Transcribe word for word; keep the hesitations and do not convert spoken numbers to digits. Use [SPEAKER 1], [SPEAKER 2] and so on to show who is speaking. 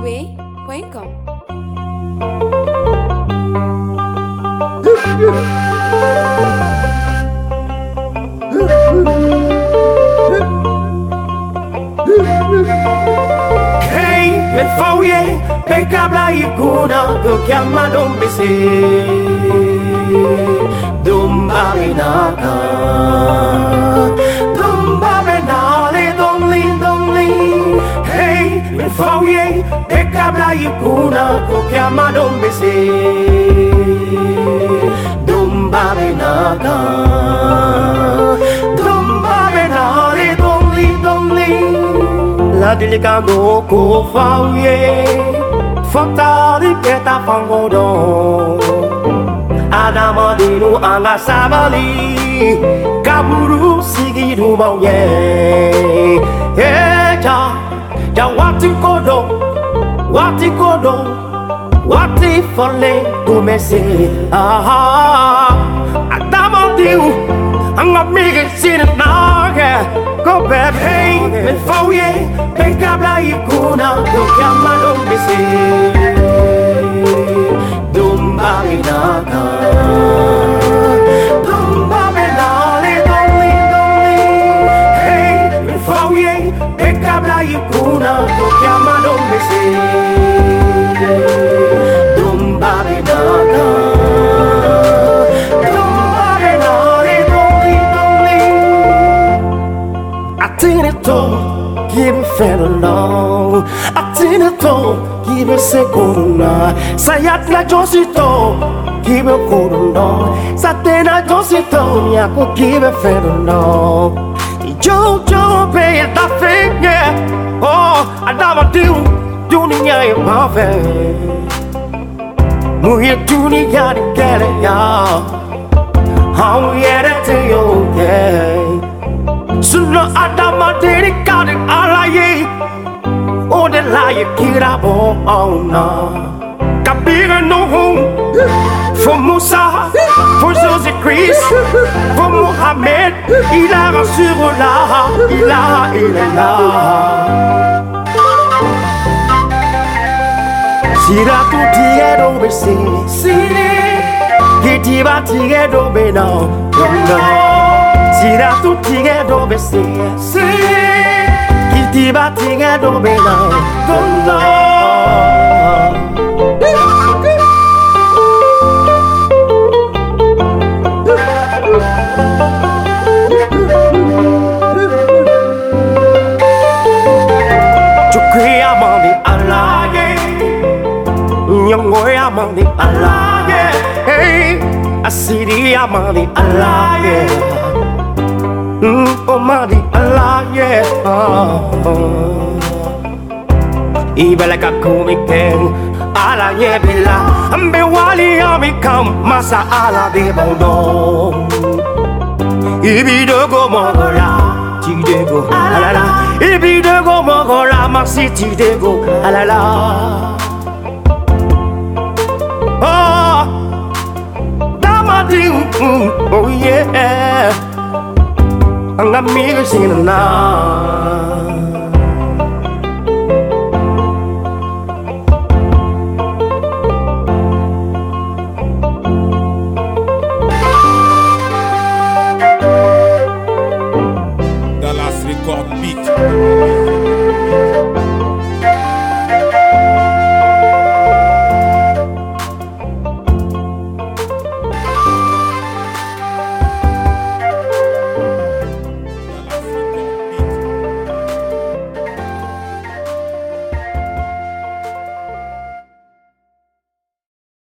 [SPEAKER 1] way point com.
[SPEAKER 2] Hey, men fauye, pecabla y cuna, que chiama non mi se. Dumba vinaka, dumba venale, donli, donli. Hey, men fauye, pecabla y cuna, que chiama non mi se. Dumba vinaka, dumba venale, donli, donli. La delicando ko fauye, fatali peta fangodo. Adamadinu anga sabali, kaburu sigiru mauye. Eja, ja wati kodo, wati kodo, wati fole kumese. Ah, Adamadinu anga mige sinna. Go back, hey, men fauye, pecabla y cuna, lo chiama non mi se. Dumba vinaka, dumba venale, donli, donli. Hey, men fauye, pecabla y cuna, lo chiama non mi se. Dumba vinaka. Give me fenanol, atinato, give me secona. Sayat la josito, give me corona. Satena josito, yako give me fenanol. Joe Joe pay the finger. Oh, I never do, dunia e mave. Muye dunia di kere ya. How we get it to you, yeah. Suno adama diri kadi alaye, o de la ye kira bo ona. Kabira no home for Musa, for Jose Christ, for Mohamed. Il a rassuré là, il a, il est là. Sira tu tie do besi, siri, kiti ba tie do bena, no. Sira tu tige do besi, si kiti ba tige do bena, gondo. Chukri amandi alaye, nyongoi amandi alaye, hey, asiri amandi alaye. Mm, oh madi Allah yeah oh. Ibele kakumi ken ala ye bila ambe wali ami kam masa ala de bono. Ibido go mogola tide go alala. Ibido go mogola maxi tide go alala. Oh damadi mm, oh yeah. Ang amigo sinana.